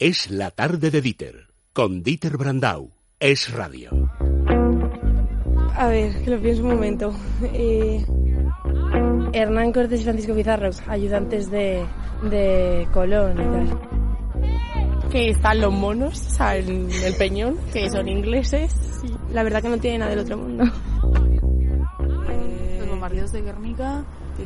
Es la tarde de Dieter, con Dieter Brandau. Es radio. A ver, que lo pienso un momento. Hernán Cortés y Francisco Pizarro, ayudantes de Colón y tal. Que están los monos, o sea, en el Peñón, que son ingleses. La verdad que no tienen nada del otro mundo. Los bombardeos de Guernica,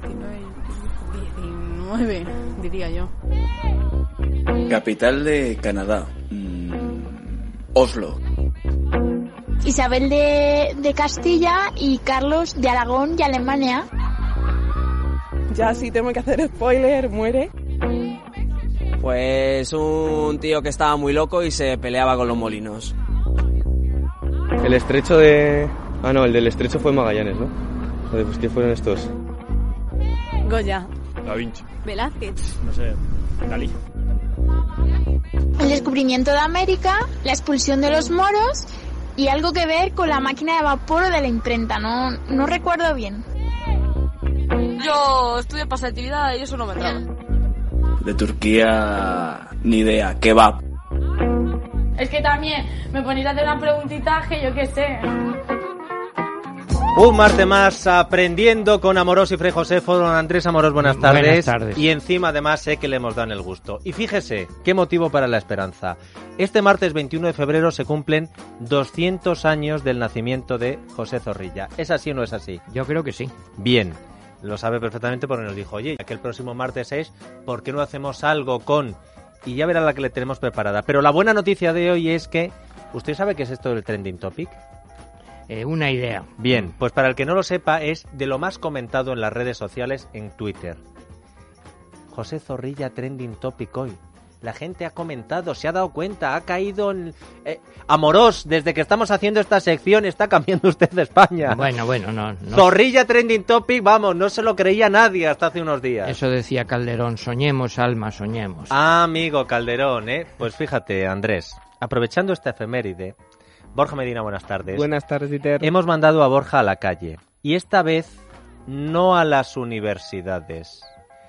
19 diría yo. Capital de Canadá. Oslo. Isabel de Castilla y Carlos de Aragón y Alemania. Ya si tengo que hacer spoiler, muere. Pues un tío que estaba muy loco y se peleaba con los molinos. El estrecho de... Ah, no, el del estrecho fue Magallanes, ¿no? Joder, pues ¿qué fueron estos? Goya. Da Vinci. Velázquez. No sé, Dalí. El descubrimiento de América, la expulsión de los moros y algo que ver con la máquina de vapor o de la imprenta, no recuerdo bien. Yo estudié pasatividad y eso no me entraba. De Turquía, ni idea, kebab. Es que también me ponéis a hacer una preguntita que yo qué sé. Un martes más aprendiendo con Amorós y Fray Josefo. Don Andrés Amorós, buenas tardes. Buenas tardes. Y encima además sé que le hemos dado el gusto. Y fíjese, qué motivo para la esperanza. Este martes 21 de febrero se cumplen 200 años del nacimiento de José Zorrilla. ¿Es así o no es así? Yo creo que sí. Bien, lo sabe perfectamente porque nos dijo, oye, que el próximo martes es, ¿por qué no hacemos algo con...? Y ya verá la que le tenemos preparada. Pero la buena noticia de hoy es que... ¿Usted sabe qué es esto del trending topic? Una idea. Bien, pues para el que no lo sepa, es de lo más comentado en las redes sociales en Twitter. José Zorrilla trending topic hoy. La gente ha comentado, se ha dado cuenta, ha caído en... Amorós, desde que estamos haciendo esta sección está cambiando usted de España. Bueno, no. Zorrilla trending topic, vamos, no se lo creía nadie hasta hace unos días. Eso decía Calderón, soñemos, alma, soñemos. Ah, amigo Calderón, Pues fíjate, Andrés, aprovechando esta efeméride... Borja Medina, buenas tardes. Buenas tardes, Dieter. Hemos mandado a Borja a la calle. Y esta vez no a las universidades.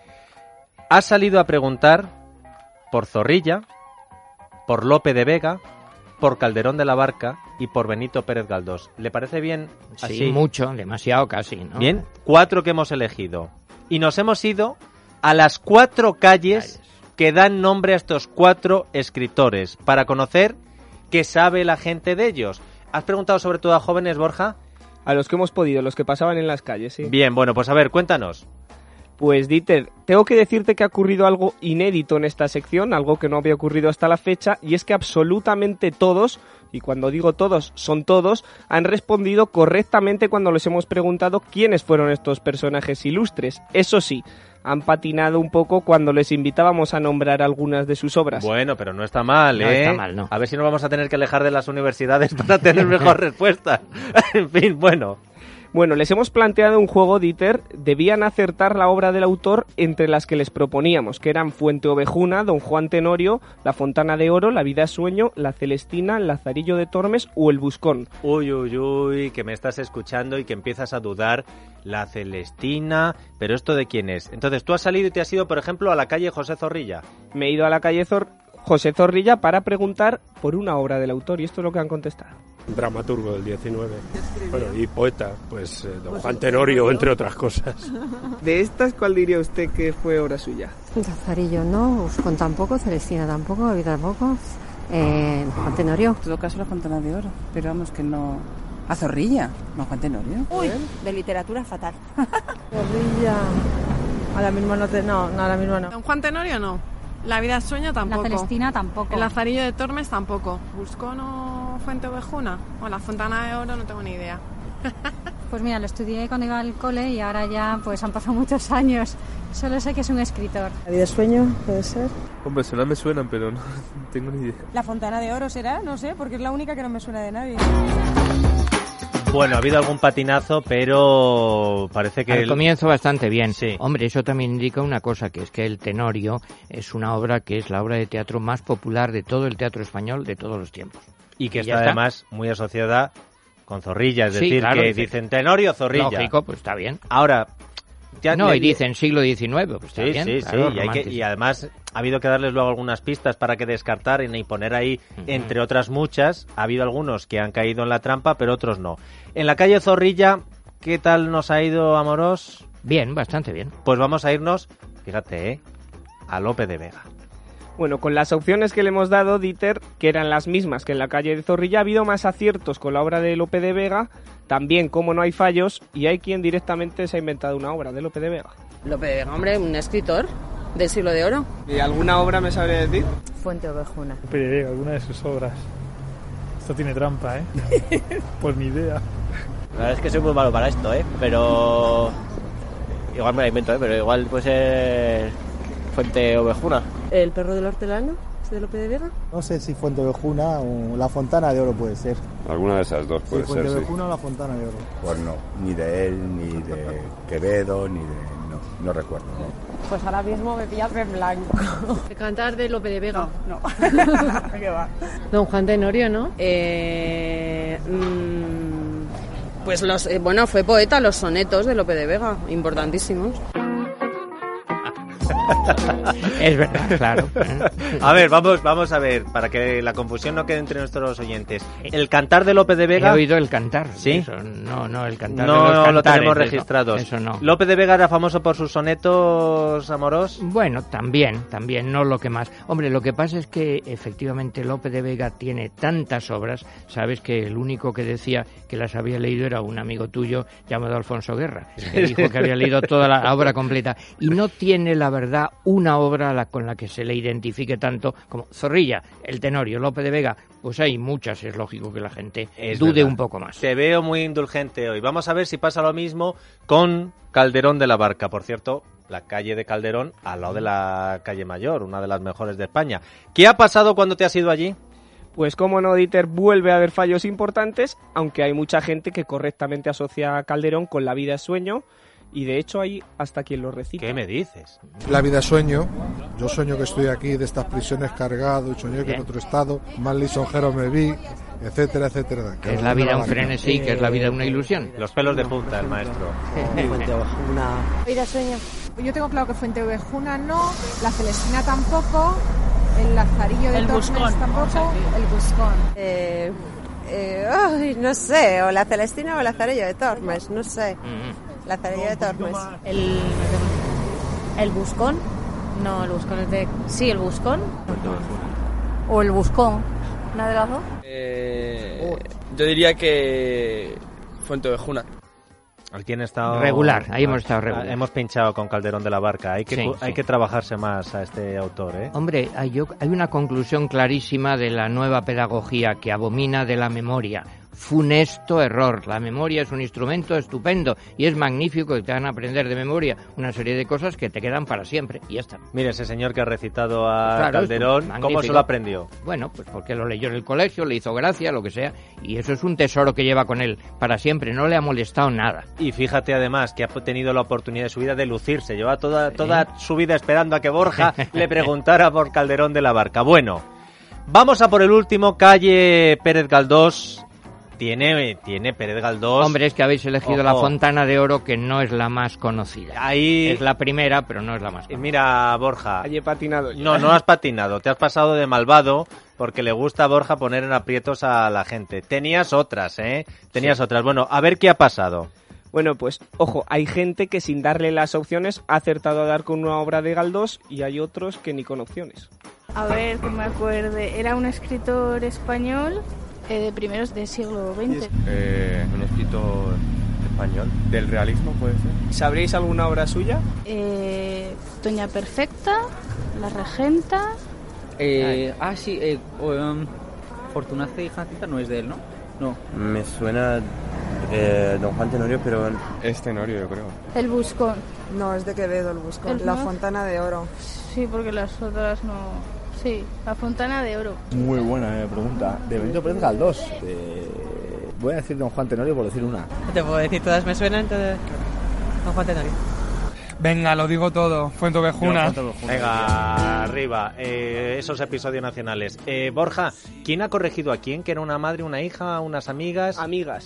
Ha salido a preguntar por Zorrilla, por Lope de Vega, por Calderón de la Barca y por Benito Pérez Galdós. ¿Le parece bien así? Sí, mucho, demasiado casi, ¿no? Bien, 4 que hemos elegido. Y nos hemos ido a las 4 calles que dan nombre a estos 4 escritores para conocer... ¿Qué sabe la gente de ellos? ¿Has preguntado sobre todo a jóvenes, Borja? A los que hemos podido, los que pasaban en las calles, sí. Bien, bueno, pues a ver, cuéntanos. Pues Dieter, tengo que decirte que ha ocurrido algo inédito en esta sección, algo que no había ocurrido hasta la fecha, y es que absolutamente todos, y cuando digo todos, son todos, han respondido correctamente cuando les hemos preguntado quiénes fueron estos personajes ilustres. Eso sí, han patinado un poco cuando les invitábamos a nombrar algunas de sus obras. Bueno, pero no está mal, No está mal, no. A ver si nos vamos a tener que alejar de las universidades para tener mejor respuesta. En fin, bueno. Bueno, les hemos planteado un juego, Dieter. Debían acertar la obra del autor entre las que les proponíamos, que eran Fuente Ovejuna, Don Juan Tenorio, La Fontana de Oro, La Vida es Sueño, La Celestina, Lazarillo de Tormes o El Buscón. Uy, que me estás escuchando y que empiezas a dudar. La Celestina... ¿Pero esto de quién es? Entonces, tú has salido y te has ido, por ejemplo, a la calle José Zorrilla. Me he ido a la calle José Zorrilla para preguntar por una obra del autor y esto es lo que han contestado. Dramaturgo del 19. Bueno, y poeta, pues Don Juan Tenorio, entre otras cosas. De estas, ¿cuál diría usted que fue obra suya? Lazarillo no, Buscón tampoco, Celestina tampoco, Vida tampoco, Juan Tenorio. En todo caso la Fontana de Oro, pero vamos que no... ¿A Zorrilla? ¿No Juan Tenorio? Uy, de literatura fatal. Zorrilla... Ahora mismo no. ¿Don Juan Tenorio no? La Vida es Sueño tampoco. La Celestina tampoco. El Lazarillo de Tormes tampoco. ¿Buscón o Fuente Ovejuna? O La Fontana de Oro, no tengo ni idea. Pues mira, lo estudié cuando iba al cole y ahora ya pues han pasado muchos años. Solo sé que es un escritor. La Vida es Sueño, puede ser. Hombre, sonar me suenan, pero no tengo ni idea. La Fontana de Oro será, no sé, porque es la única que no me suena de nadie. Bueno, ha habido algún patinazo, pero parece que... Al comienzo bastante bien. Sí. Hombre, eso también indica una cosa, que es que el Tenorio es una obra que es la obra de teatro más popular de todo el teatro español de todos los tiempos. Y que está además muy asociada con Zorrilla, es Sí, decir, claro, que dicen Tenorio, Zorrilla. Lógico, pues está bien. Ahora, No, y dicen siglo XIX, pues está sí, bien, sí, claro, sí, y además ha habido que darles luego algunas pistas para que descartaran y poner ahí, entre otras muchas, ha habido algunos que han caído en la trampa, pero otros no. En la calle Zorrilla, ¿qué tal nos ha ido, Amorós? Bien, bastante bien. Pues vamos a irnos, fíjate, a Lope de Vega. Bueno, con las opciones que le hemos dado, Dieter, que eran las mismas que en la calle de Zorrilla, ha habido más aciertos con la obra de Lope de Vega, también como no hay fallos, y hay quien directamente se ha inventado una obra de Lope de Vega. Lope de Vega, hombre, un escritor del siglo de oro. ¿Y alguna obra me sabría decir? Fuente Ovejuna. Lope de Vega, alguna de sus obras. Esto tiene trampa, ¿eh? Pues ni idea. La verdad es que soy muy malo para esto, pero... Igual me la invento, pero igual puede ser Fuente Ovejuna. ¿El perro del hortelano? ¿Es de Lope de Vega? No sé si Fuente Ovejuna o La Fontana de Oro puede ser. Alguna de esas dos puede ser, Fuente Ovejuna o La Fontana de Oro. Pues no, ni de él, ni de Quevedo, ni de... No recuerdo, ¿no? Pues ahora mismo me pillas en blanco. El cantar de Lope de Vega. No. ¿Qué va? Don Juan Tenorio, ¿no? Pues fue poeta, los sonetos de Lope de Vega, importantísimos. Es verdad, claro. A ver, vamos a ver, para que la confusión no quede entre nuestros oyentes. El cantar de Lope de Vega... He oído el cantar. ¿Sí? Eso, no, el cantar no, de los cantares. No lo tenemos registrados. Eso no. ¿Lope de Vega era famoso por sus sonetos, Amorós? Bueno, también, no lo que más. Hombre, lo que pasa es que efectivamente Lope de Vega tiene tantas obras, sabes que el único que decía que las había leído era un amigo tuyo llamado Alfonso Guerra, que dijo que había leído toda la obra completa. Y no tiene, la verdad, una obra con la que se le identifique tanto como Zorrilla, El Tenorio, Lope de Vega. Pues hay muchas, es lógico que la gente dude un poco más. Te veo muy indulgente hoy. Vamos a ver si pasa lo mismo con Calderón de la Barca. Por cierto, la calle de Calderón al lado de la calle Mayor, una de las mejores de España. ¿Qué ha pasado cuando te has ido allí? Pues como no, Dieter, vuelve a haber fallos importantes, aunque hay mucha gente que correctamente asocia a Calderón con La vida es sueño, y de hecho hay hasta quien lo recita. ¿Qué me dices? La vida es sueño, yo sueño que estoy aquí de estas prisiones cargado, y soñé que en otro estado, más lisonjero me vi, etcétera, etcétera. Que es la vida un frenesí, que es la vida una ilusión. Los pelos de punta, el maestro. Fuente Ovejuna. Vida sueño. Yo tengo claro que Fuente Ovejuna no, la Celestina tampoco, el Lazarillo de Tormes tampoco, el Buscón. No sé, o la Celestina o el Lazarillo de Tormes, no sé. Lazarillo de Tormes. ¿El Buscón? No, el Buscón es de... Sí, el Buscón. ¿O el Buscón? ¿Una de las dos? Yo diría que Fuente Ovejuna. Aquí han estado... Regular, ahí hemos estado regular. Hemos pinchado con Calderón de la Barca. Hay que trabajarse más a este autor, ¿eh? Hombre, hay una conclusión clarísima de la nueva pedagogía que abomina de la memoria. Funesto error. La memoria es un instrumento estupendo y es magnífico que te van a aprender de memoria una serie de cosas que te quedan para siempre y ya está. Mire, ese señor que ha recitado a Calderón, ¿cómo se lo aprendió? Bueno, pues porque lo leyó en el colegio, le hizo gracia, lo que sea, y eso es un tesoro que lleva con él para siempre, no le ha molestado nada. Y fíjate además que ha tenido la oportunidad de su vida de lucirse, lleva toda su vida esperando a que Borja le preguntara por Calderón de la Barca. Bueno, vamos a por el último, calle Pérez Galdós. Tiene Pérez Galdós. Hombre, es que habéis elegido La Fontana de Oro, que no es la más conocida. Ahí es la primera, pero no es la más conocida. Mira, Borja. Ahí he patinado. No has patinado. Te has pasado de malvado porque le gusta a Borja poner en aprietos a la gente. Tenías otras, ¿eh? Otras. Bueno, a ver qué ha pasado. Bueno, pues, ojo, hay gente que sin darle las opciones ha acertado a dar con una obra de Galdós y hay otros que ni con opciones. A ver, que me acuerde. Era un escritor español... de primeros del siglo XX. Un escritor español. ¿Del realismo puede ser? ¿Sabréis alguna obra suya? Doña Perfecta, La Regenta... Fortunace y Jacinta no es de él, ¿no? No. Me suena Don Juan Tenorio, pero es Tenorio, yo creo. El Buscón. No, es de Quevedo el Buscón. La Fontana de Oro. Sí, porque las otras no... Sí, La Fontana de Oro. Muy buena pregunta. De Benito Pérez Galdós. Voy a decir Don Juan Tenorio por decir una. Te puedo decir, todas me suenan, entonces... Don Juan Tenorio. Venga, lo digo todo. Fuente Ovejuna. Venga, arriba. Esos episodios nacionales. Borja, ¿quién ha corregido a quién? ¿Que era una madre, una hija, unas amigas? Amigas.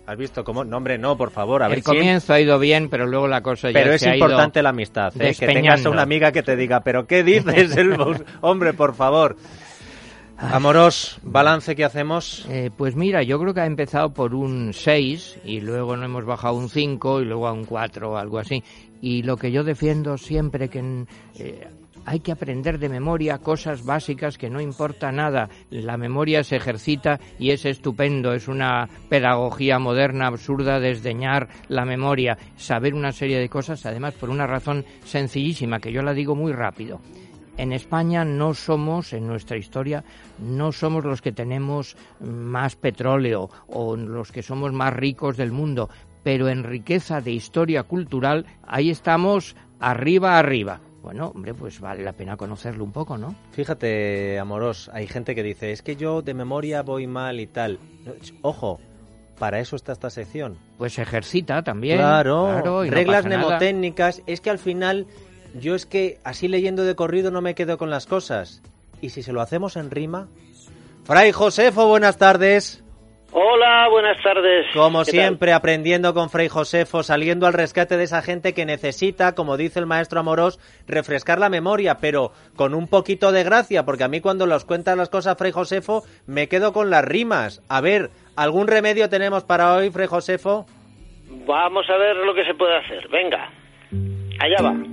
¿Has visto cómo? No, hombre, no, por favor. A ver el comienzo ha ido bien, pero luego la cosa ya se ha ido. Pero es importante la amistad, que tengas una amiga que te diga, ¿pero qué dices? Hombre, por favor. Amorós, ¿balance qué hacemos? Pues mira, yo creo que ha empezado por un 6 y luego no hemos bajado un 5 y luego a un 4 o algo así. Y lo que yo defiendo siempre que hay que aprender de memoria cosas básicas que no importa nada. La memoria se ejercita y es estupendo. Es una pedagogía moderna absurda desdeñar la memoria. Saber una serie de cosas, además por una razón sencillísima, que yo la digo muy rápido. En España no somos, en nuestra historia, no somos los que tenemos más petróleo o los que somos más ricos del mundo, pero en riqueza de historia cultural, ahí estamos arriba. Bueno, hombre, pues vale la pena conocerlo un poco, ¿no? Fíjate, Amorós, hay gente que dice, es que yo de memoria voy mal y tal. Ojo, para eso está esta sección. Pues se ejercita también. Claro, y reglas no pasa mnemotécnicas, nada. es que al final... Yo es que así leyendo de corrido no me quedo con las cosas. ¿Y si se lo hacemos en rima? Fray Josefo, buenas tardes. Hola, buenas tardes. Como siempre, aprendiendo con Fray Josefo, saliendo al rescate de esa gente que necesita, como dice el maestro Amorós, refrescar la memoria, pero con un poquito de gracia, porque a mí cuando los cuentan las cosas, Fray Josefo, me quedo con las rimas. A ver, ¿algún remedio tenemos para hoy, Fray Josefo? Vamos a ver lo que se puede hacer. Venga, allá va.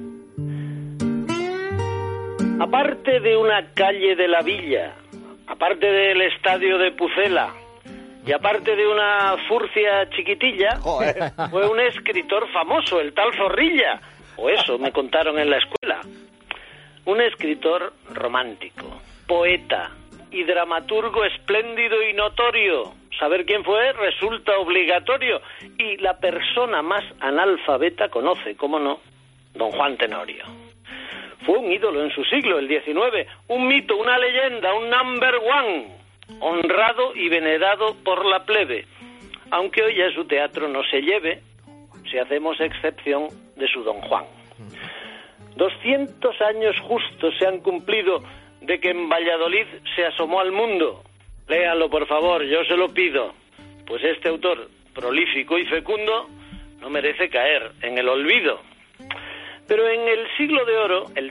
Aparte de una calle de la villa, aparte del estadio de Pucela y aparte de una furcia chiquitilla, fue un escritor famoso, el tal Zorrilla, o eso me contaron en la escuela. Un escritor romántico, poeta y dramaturgo espléndido y notorio. Saber quién fue resulta obligatorio y la persona más analfabeta conoce, cómo no, don Juan Tenorio. Fue un ídolo en su siglo, el XIX, un mito, una leyenda, un number one, honrado y venerado por la plebe, aunque hoy ya su teatro no se lleve, si hacemos excepción de su don Juan. 200 años justos se han cumplido de que en Valladolid se asomó al mundo. Léanlo, por favor, yo se lo pido, pues este autor, prolífico y fecundo, no merece caer en el olvido. Pero en el siglo de oro, el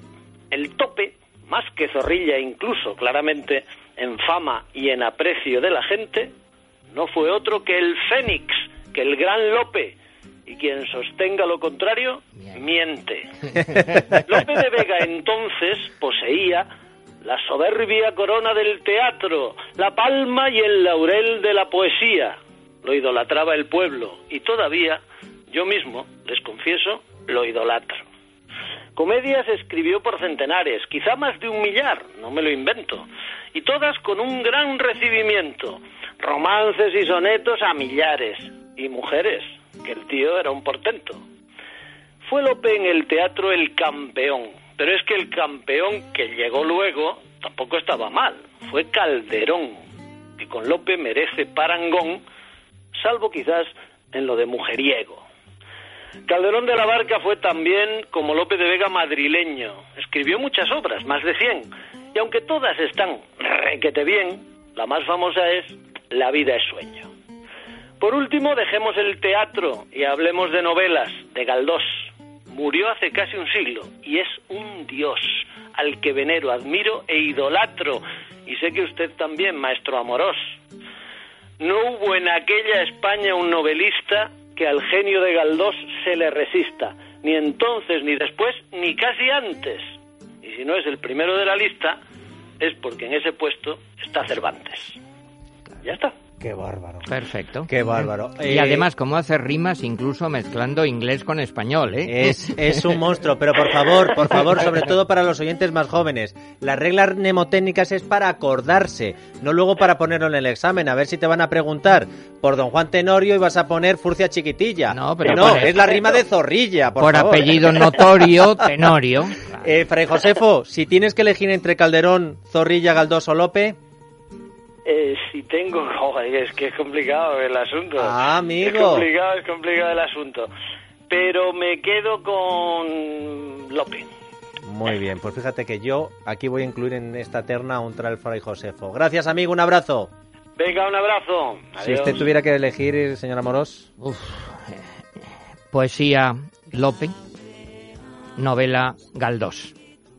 tope, más que Zorrilla incluso, claramente en fama y en aprecio de la gente, no fue otro que el Fénix, que el gran Lope, y quien sostenga lo contrario, miente. Lope de Vega entonces poseía la soberbia corona del teatro, la palma y el laurel de la poesía. Lo idolatraba el pueblo, y todavía, yo mismo, les confieso, lo idolatro. Comedias escribió por centenares, quizá más de 1.000.000, no me lo invento, y todas con un gran recibimiento, romances y sonetos a millares, y mujeres, que el tío era un portento. Fue Lope en el teatro el campeón, pero es que el campeón que llegó luego tampoco estaba mal, fue Calderón, que con Lope merece parangón, salvo quizás en lo de mujeriego. Calderón de la Barca fue también, como Lope de Vega, madrileño. Escribió muchas obras, más de 100. Y aunque todas están requete bien, la más famosa es La vida es sueño. Por último, dejemos el teatro y hablemos de novelas, de Galdós. Murió hace casi un siglo y es un dios al que venero, admiro e idolatro. Y sé que usted también, maestro Amorós. No hubo en aquella España un novelista que al genio de Galdós se le resista, ni entonces, ni después, ni casi antes. Y si no es el primero de la lista, es porque en ese puesto está Cervantes. Ya está. Qué bárbaro. Perfecto. Qué bárbaro. Y además, como hace rimas incluso mezclando inglés con español, ¿eh? Es un monstruo, pero por favor, sobre todo para los oyentes más jóvenes, las reglas mnemotécnicas es para acordarse, no luego para ponerlo en el examen, a ver si te van a preguntar por don Juan Tenorio y vas a poner Furcia Chiquitilla. No, pero no, es la rima de Zorrilla, por favor. Apellido notorio, Tenorio. Fray Josefo, si tienes que elegir entre Calderón, Zorrilla, Galdós o Lope... Si tengo... es que es complicado el asunto. Ah, amigo. Es complicado el asunto. Pero me quedo con Lope. Muy bien, pues fíjate que yo aquí voy a incluir en esta terna a un tal Fray Josefo. Gracias, amigo, un abrazo. Venga, un abrazo. Si Adiós. usted tuviera que elegir, señor Amorós. Poesía Lope, novela Galdós.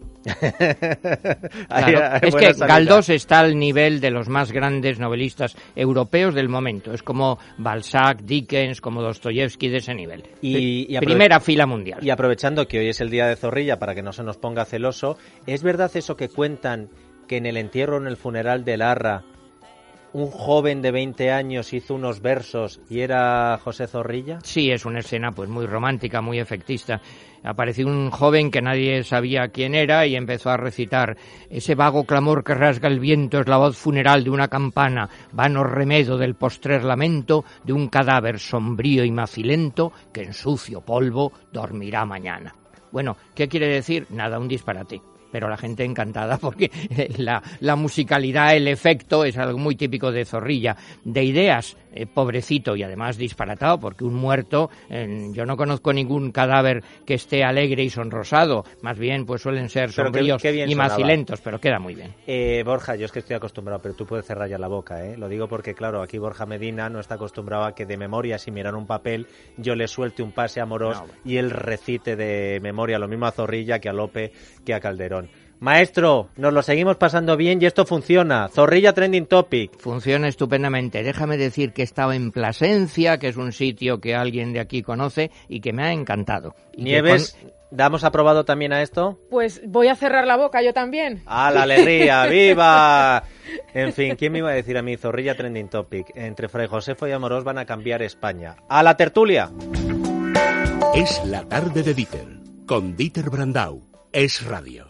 Claro, es que Galdós está al nivel de los más grandes novelistas europeos del momento. Es como Balzac, Dickens, como Dostoyevsky, de ese nivel. Y primera fila mundial. Y aprovechando que hoy es el día de Zorrilla, para que no se nos ponga celoso, ¿es verdad eso que cuentan, que en el entierro, en el funeral de Larra, un joven de 20 años hizo unos versos y era José Zorrilla? Sí, es una escena pues muy romántica, muy efectista. Apareció un joven que nadie sabía quién era y empezó a recitar: ese vago clamor que rasga el viento es la voz funeral de una campana, vano remedo del postrer lamento de un cadáver sombrío y macilento que en sucio polvo dormirá mañana. Bueno, ¿qué quiere decir? Nada, un disparate. Pero la gente encantada porque la musicalidad, el efecto es algo muy típico de Zorrilla. De ideas, pobrecito y además disparatado, porque un muerto, yo no conozco ningún cadáver que esté alegre y sonrosado, más bien pues suelen ser sombríos y macilentos, pero queda muy bien. Borja, yo es que estoy acostumbrado, pero tú puedes cerrar ya la boca, Lo digo porque, claro, aquí Borja Medina no está acostumbrado a que de memoria, si miran un papel, yo le suelte un pase Amorós y él recite de memoria, lo mismo a Zorrilla que a Lope que a Calderón. Maestro, nos lo seguimos pasando bien y esto funciona. Zorrilla Trending Topic. Funciona estupendamente. Déjame decir que he estado en Plasencia, que es un sitio que alguien de aquí conoce y que me ha encantado. Nieves, ¿damos aprobado también a esto? Pues voy a cerrar la boca yo también. ¡Ah, la alegría! ¡Viva! En fin, ¿quién me iba a decir a mí? Zorrilla Trending Topic. Entre Fray Josefo y Amorós van a cambiar España. ¡A la tertulia! Es la tarde de Dieter, con Dieter Brandau. Es Radio.